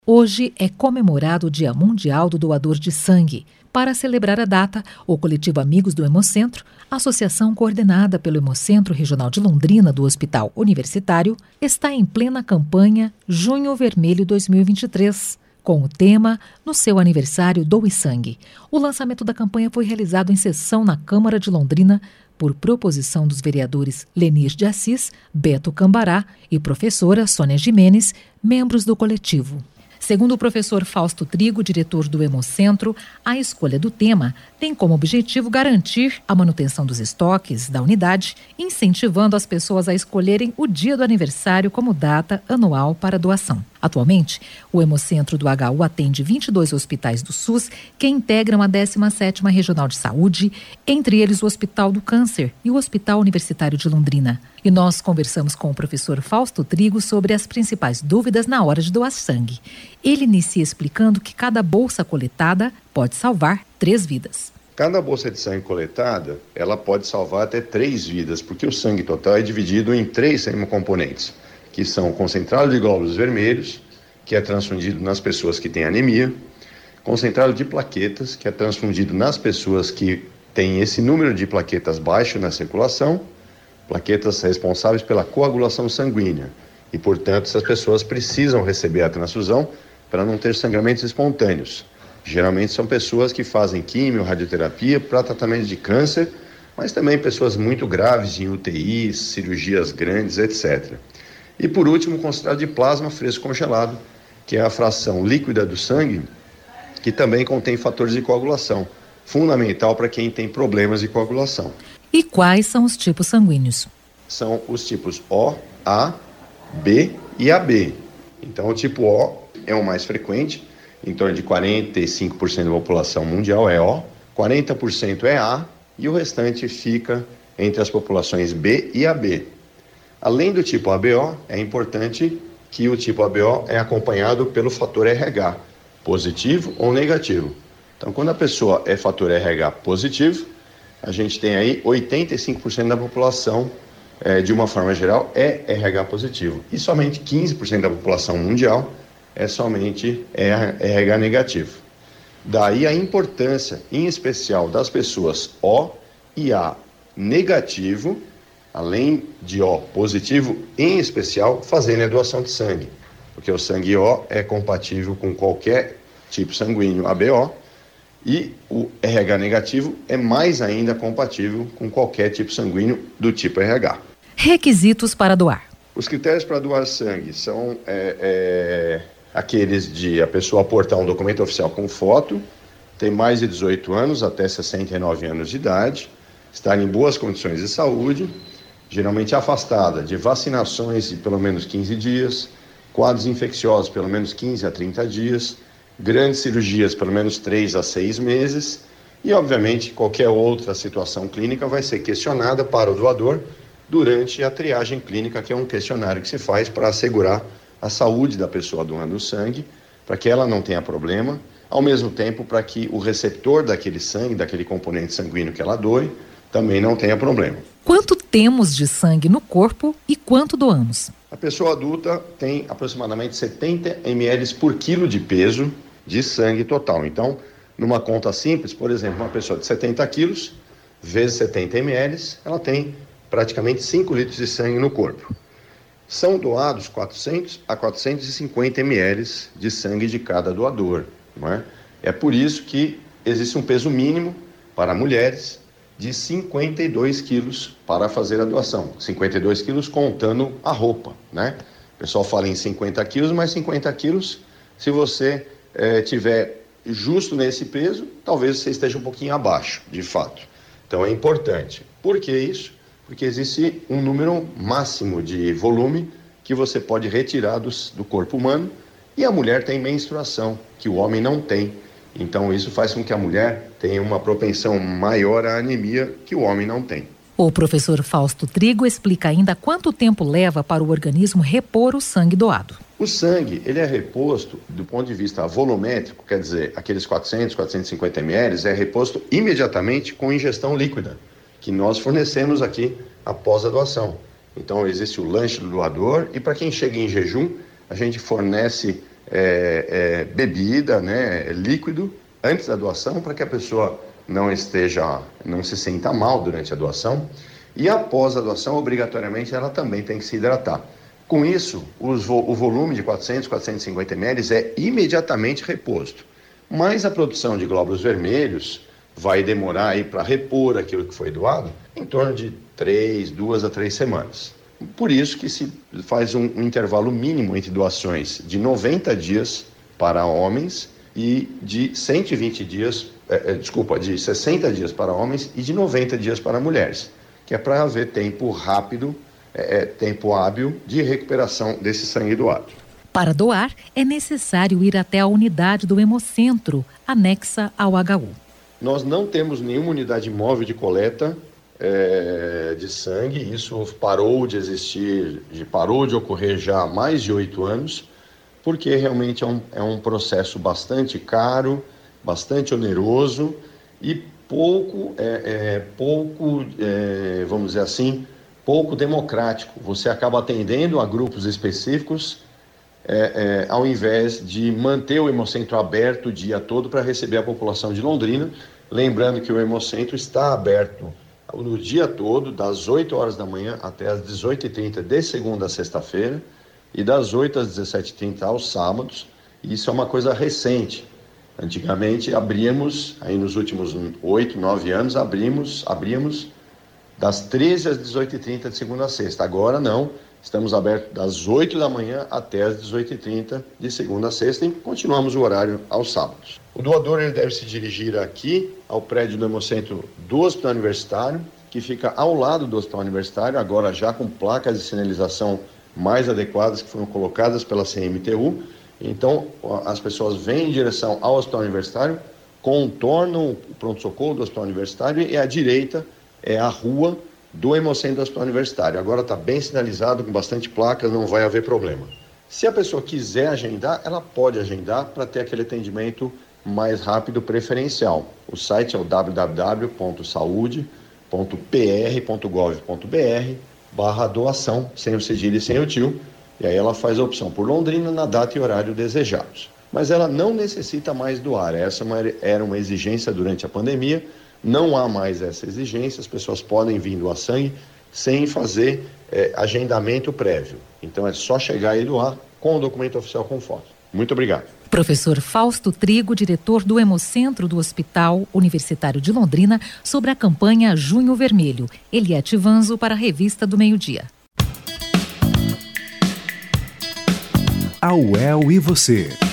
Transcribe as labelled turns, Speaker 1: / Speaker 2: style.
Speaker 1: Hoje é comemorado o Dia Mundial do Doador de Sangue. Para celebrar a data, o coletivo Amigos do Hemocentro, associação coordenada pelo Hemocentro Regional de Londrina do Hospital Universitário, está em plena campanha Junho Vermelho 2023, com o tema No seu aniversário, doe sangue. O lançamento da campanha foi realizado em sessão na Câmara de Londrina por proposição dos vereadores Lenir de Assis, Beto Cambará e professora Sônia Gimenez, membros do coletivo. Segundo o professor Fausto Trigo, diretor do Hemocentro, a escolha do tema tem como objetivo garantir a manutenção dos estoques da unidade, incentivando as pessoas a escolherem o dia do aniversário como data anual para doação. Atualmente, o Hemocentro do HU atende 22 hospitais do SUS que integram a 17ª Regional de Saúde, entre eles o Hospital do Câncer e o Hospital Universitário de Londrina. E nós conversamos com o professor Fausto Trigo sobre as principais dúvidas na hora de doar sangue. Ele inicia explicando que cada bolsa coletada pode salvar 3 vidas.
Speaker 2: Cada bolsa de sangue coletada, ela pode salvar até 3 vidas, porque o sangue total é dividido em 3 hemocomponentes, que são o concentrado de glóbulos vermelhos, que é transfundido nas pessoas que têm anemia, concentrado de plaquetas, que é transfundido nas pessoas que têm esse número de plaquetas baixo na circulação, plaquetas responsáveis pela coagulação sanguínea, e, portanto, essas pessoas precisam receber a transfusão para não ter sangramentos espontâneos. Geralmente são pessoas que fazem quimio, radioterapia para tratamento de câncer, mas também pessoas muito graves em UTIs, cirurgias grandes, etc. E por último, o concentrado de plasma fresco congelado, que é a fração líquida do sangue, que também contém fatores de coagulação, fundamental para quem tem problemas de coagulação.
Speaker 1: E quais são os tipos sanguíneos?
Speaker 2: São os tipos O, A, B e AB. Então o tipo O é o mais frequente, em torno de 45% da população mundial é O, 40% é A e o restante fica entre as populações B e AB. Além do tipo ABO, é importante que o tipo ABO é acompanhado pelo fator RH, positivo ou negativo. Então, quando a pessoa é fator RH positivo, a gente tem aí 85% da população, de uma forma geral, é RH positivo. E somente 15% da população mundial é somente RH negativo. Daí a importância, em especial, das pessoas O e A negativo, além de O positivo, em especial, fazerem a doação de sangue, porque o sangue O é compatível com qualquer tipo sanguíneo ABO e o RH negativo é mais ainda compatível com qualquer tipo sanguíneo do tipo RH.
Speaker 1: Requisitos para doar.
Speaker 2: Os critérios para doar sangue são aqueles de a pessoa aportar um documento oficial com foto, ter mais de 18 anos até 69 anos de idade, estar em boas condições de saúde, geralmente afastada de vacinações de pelo menos 15 dias, quadros infecciosos pelo menos 15 a 30 dias, grandes cirurgias pelo menos 3 a 6 meses e, obviamente, qualquer outra situação clínica vai ser questionada para o doador durante a triagem clínica, que é um questionário que se faz para assegurar a saúde da pessoa doando sangue, para que ela não tenha problema, ao mesmo tempo para que o receptor daquele sangue, daquele componente sanguíneo que ela doe, também não tenha problema.
Speaker 1: Quanto temos de sangue no corpo e quanto doamos?
Speaker 2: A pessoa adulta tem aproximadamente 70 ml por quilo de peso de sangue total. Então, numa conta simples, por exemplo, uma pessoa de 70 quilos vezes 70 ml, ela tem praticamente 5 litros de sangue no corpo. São doados 400 a 450 ml de sangue de cada doador, não é? É por isso que existe um peso mínimo para mulheres de 52 quilos para fazer a doação. 52 quilos contando a roupa, né? O pessoal fala em 50 quilos, mas 50 quilos, se você tiver justo nesse peso, talvez você esteja um pouquinho abaixo, de fato. Então é importante. Por que isso? Porque existe um número máximo de volume que você pode retirar do corpo humano e a mulher tem menstruação, que o homem não tem. Então isso faz com que a mulher tenha uma propensão maior à anemia que o homem não tem.
Speaker 1: O professor Fausto Trigo explica ainda quanto tempo leva para o organismo repor o sangue doado.
Speaker 2: O sangue, ele é reposto do ponto de vista volumétrico, quer dizer, aqueles 400, 450 ml é reposto imediatamente com ingestão líquida, que nós fornecemos aqui após a doação. Então existe o lanche do doador e para quem chega em jejum, a gente fornece bebida, né, líquido, antes da doação, para que a pessoa não se sinta mal durante a doação. E após a doação, obrigatoriamente, ela também tem que se hidratar. Com isso, o volume de 450 ml é imediatamente reposto. Mas a produção de glóbulos vermelhos vai demorar aí para repor aquilo que foi doado em torno de 2 a 3 semanas. Por isso que se faz um intervalo mínimo entre doações de 90 dias para homens e de 60 dias para homens e de 90 dias para mulheres, que é para haver tempo rápido, tempo hábil de recuperação desse sangue doado.
Speaker 1: Para doar, é necessário ir até a unidade do Hemocentro, anexa ao HU.
Speaker 2: Nós não temos nenhuma unidade móvel de coleta de sangue. Isso parou de existir, parou de ocorrer já há mais de 8 anos, porque realmente é um processo bastante caro, bastante oneroso e vamos dizer assim, pouco democrático. Você acaba atendendo a grupos específicos ao invés de manter o Hemocentro aberto o dia todo para receber a população de Londrina. Lembrando que o Hemocentro está aberto no dia todo, das 8 horas da manhã até as 18h30 de segunda a sexta-feira e das 8 às 17h30 aos sábados. Isso é uma coisa recente. Antigamente abríamos, aí nos últimos 8, 9 anos, abríamos das 13 às 18h30 de segunda a sexta. Agora não, estamos abertos das 8 da manhã até as 18h30 de segunda a sexta e continuamos o horário aos sábados. O doador ele deve se dirigir aqui ao prédio do Hemocentro do Hospital Universitário, que fica ao lado do Hospital Universitário, agora já com placas de sinalização mais adequadas que foram colocadas pela CMTU. Então, as pessoas vêm em direção ao Hospital Universitário, contornam o pronto-socorro do Hospital Universitário e à direita é a rua do Hemocentro do Hospital Universitário. Agora está bem sinalizado, com bastante placas, não vai haver problema. Se a pessoa quiser agendar, ela pode agendar para ter aquele atendimento mais rápido, preferencial. O site é o www.saude.pr.gov.br/doação, sem o cedilho e sem o tio. E aí ela faz a opção por Londrina na data e horário desejados. Mas ela não necessita mais doar. Essa era uma exigência durante a pandemia. Não há mais essa exigência. As pessoas podem vir doar sangue sem fazer agendamento prévio. Então é só chegar e doar com o documento oficial com foto. Muito obrigado.
Speaker 1: Professor Fausto Trigo, diretor do Hemocentro do Hospital Universitário de Londrina, sobre a campanha Junho Vermelho. Eliette Vanzo para a Revista do Meio-Dia.
Speaker 3: A UEL e você.